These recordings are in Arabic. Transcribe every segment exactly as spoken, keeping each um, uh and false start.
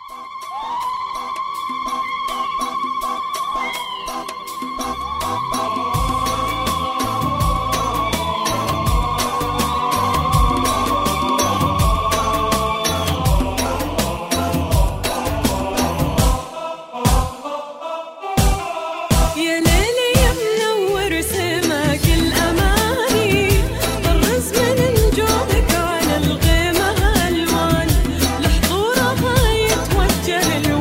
جهل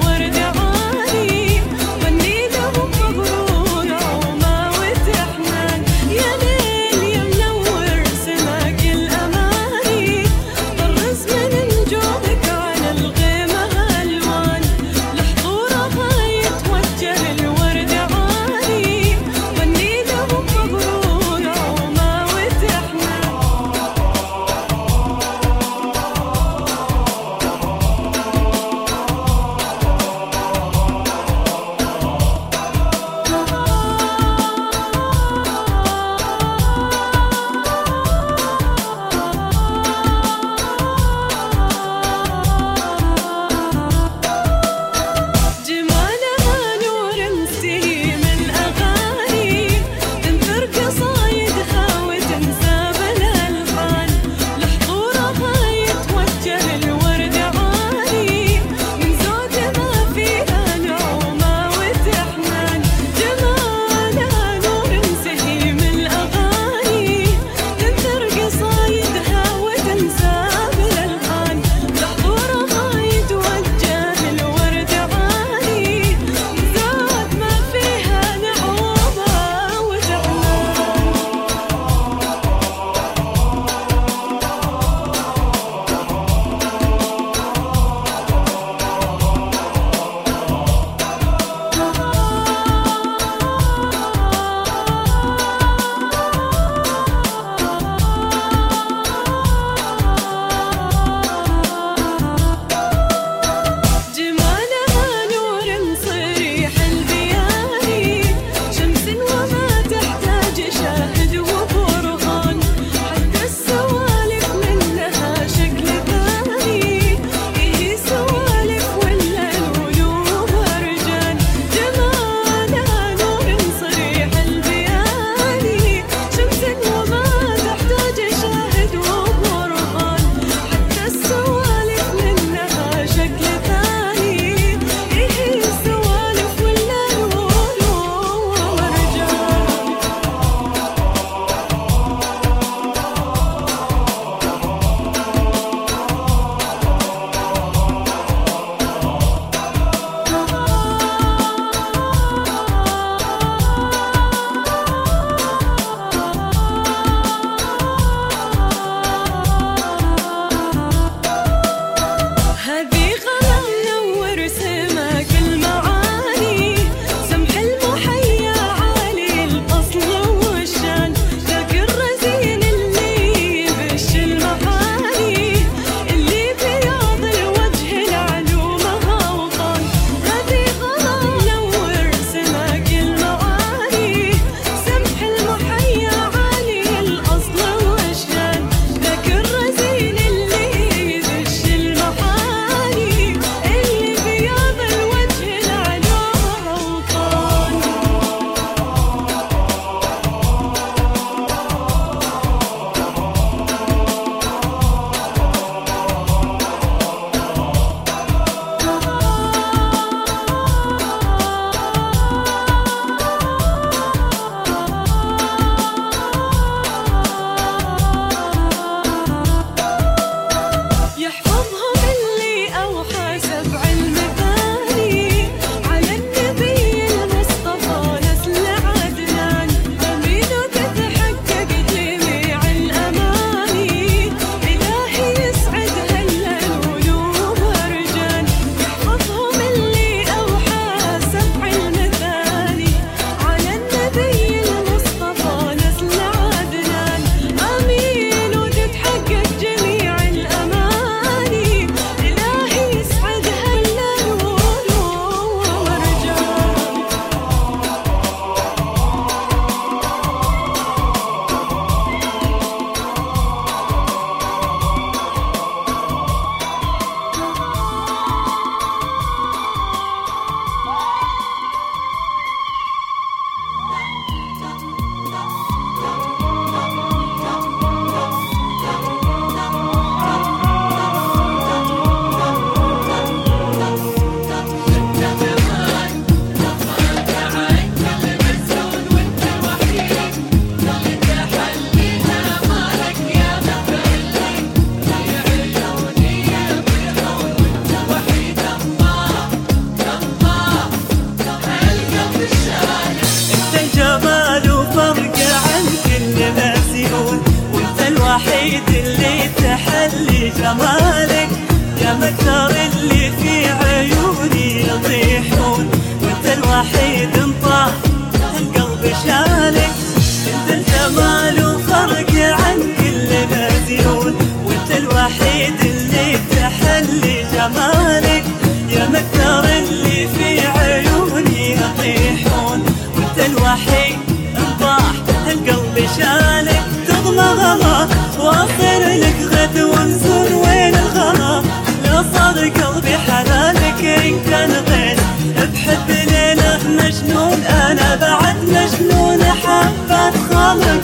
مكتر اللي في عيوني يطيحون، وانت الوحيد انطاه القلب شالك. انت الجمال وفرق عن كل مزيون، وانت الوحيد اللي تحلي جمالك. يا مكتر اللي في عيوني يطيحون، وانت الوحيد انطاه القلب شالك. تضمغها واصير لك غد وانزل وين الغلا، لا صار قلبي حلالك ان كان غير بحب ليله مجنون. انا بعد مجنون حبات خالق،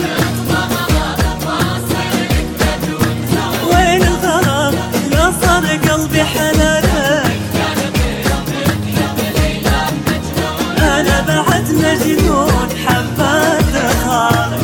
وين الغلا لا صار قلبي حلالك. انا بعد مجنون حبات خالق.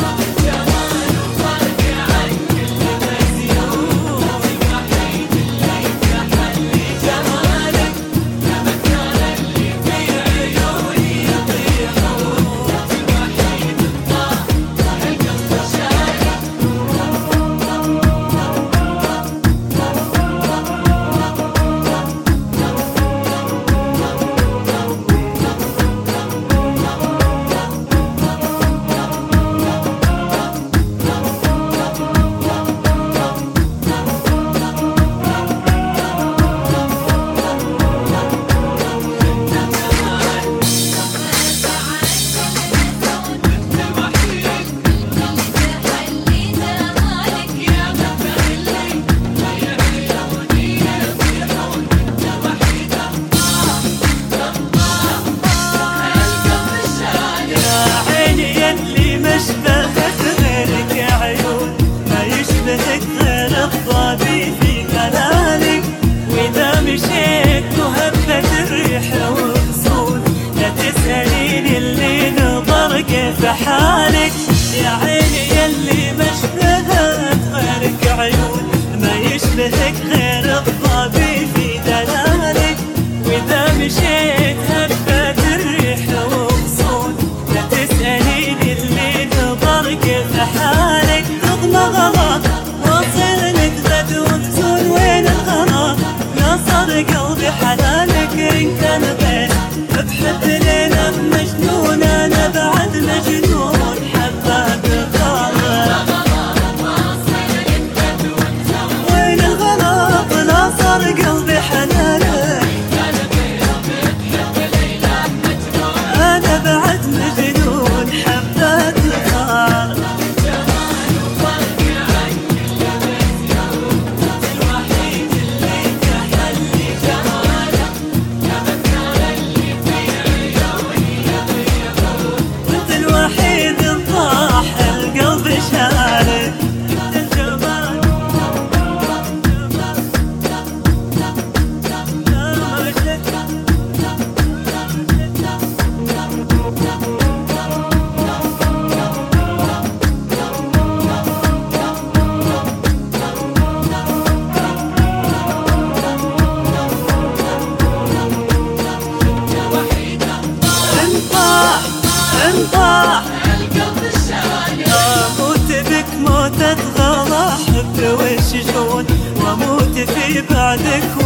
الضبي في كلامك، وإذا مشيت وهبت الريح وغصون، لا تسأليني اللي نظر كيف حالك. يا عيني يلي ما اشتهت غيرك عيون، ما يشبهك غير الضبي في دلالك. وإذا مشيت هبت الريح وغصون، لا تسأليني اللي نظر كيف حالك. تضمغها وين الغلا لا صار قلبي حلالك ان كان غير بحب ليله مجنون. انا بعد مجنون حبات خالق، وين الغلا لا صار قلبي حلالك. انا بعد مجنون حبات خالق. انطاح القلب الشايع، اموت بك موتة غلا، احب وش جون واموت في بعدك.